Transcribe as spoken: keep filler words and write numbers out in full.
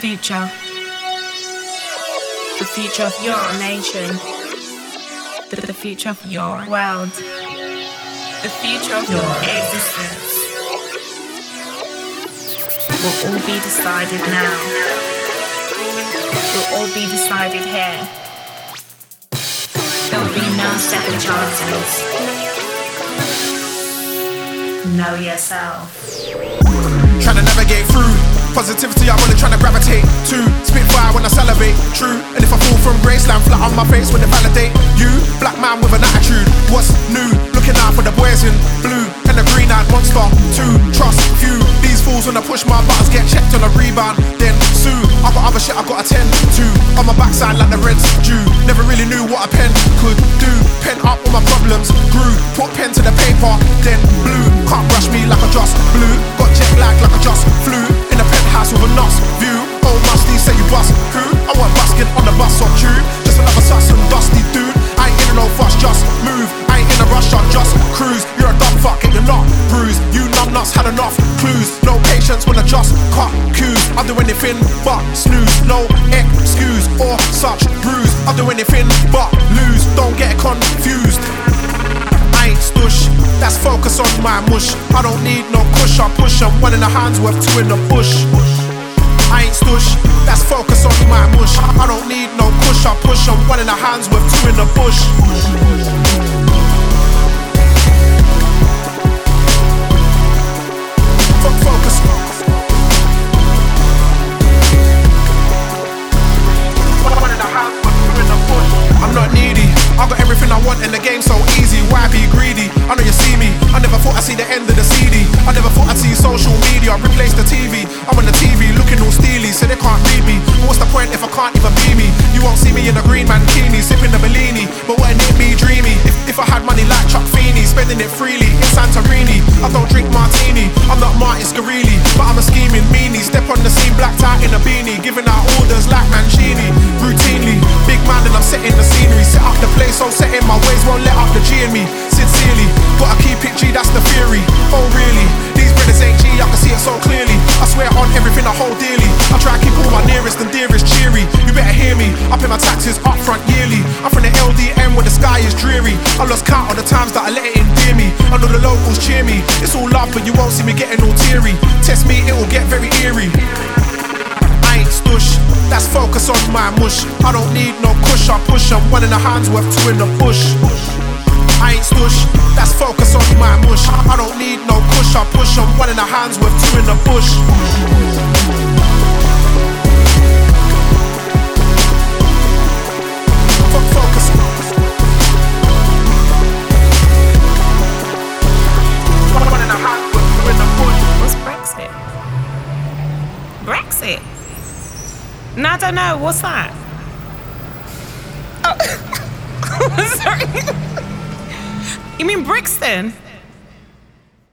future. The future of your nation. The, the future of your world. The future of your existence will all be decided now. Will all be decided here. There will be no second chances. Know yourself. Trying to navigate through positivity, I'm only trying to gravitate to spit fire when I salivate, true. And if I fall from grace, land flat on my face when they validate you. Black man with an attitude, what's new? Looking out for the boys in blue and the green-eyed monster. Two, trust few. These fools when I push my buttons get checked on a rebound, then sue. I got other shit I got attend to. On my backside like the rent's due. Never really knew what a pen could do. Pen up all my problems, grew. Put pen to the paper, then blue. Can't brush me like I just blew. Got jet lag like I just flew. In a penthouse with a nuts view. Oh musty, say you bust who? I want busking on the bus or tube. Just another sus and dusty dude. I ain't in no fuss, just move. I ain't in a rush, I just cruise. You're a dumb fuck, get your nut bruised. You numb nuts had enough clues. No patience when I just cut cues. I'll do anything but snooze. No excuse or such bruise. I'll do anything but lose. Don't get confused. I ain't stush, that's focus on my mush. I don't need no push, I push. I'm one in the hands worth two in the bush. I ain't stush, that's focus on my mush. I don't need no push, I push. I'm one in the hands worth two in the bush. Focus. I'm not needy, I got everything I want and the game's so easy. Why be greedy? I know you see me. I never thought I'd see the end of the C D. I never thought I'd see social media replace the T V. I'm on the T V looking all steely, so they can't read me. But what's the point if I can't even be me? You won't see me in a green mankini, sipping the Bellini. But wouldn't it be dreamy if, if I had money like Chuck Feeney, spending it freely in Santorini? I don't drink martini, I'm not Martin Scarini, but I'm a scheming meanie. Step on the scene, blacked out in a beanie, giving out orders like Mancini. Routinely, big man and I'm setting the scenery. Set up the place, so set in my ways, won't let up the G in me. Sincerely, gotta keep it G, that's the theory. Oh really, these brothers ain't G, I can see it so clearly. I swear on everything I hold dearly. I try to keep all my nearest and dearest cheery. You better hear me, I pay my taxes up front yearly. I'm from the L D M where the sky is dreary. I lost count of the times that I let it endear me. I know the locals cheer me, it's all love but you won't see me getting all teary. Test me, it will get very eerie. I ain't stush, that's focus on my mush. I don't need no push, I push. I'm one in the hands worth two in the bush. I ain't stush, that's focus on my mush. I don't need no push, I push. I'm one in the hands worth two in the bush. Focus. One in the hands worth two in the bush. What's Brexit? Brexit? No, I don't know. What's that? Oh. Sorry. You mean Brixton?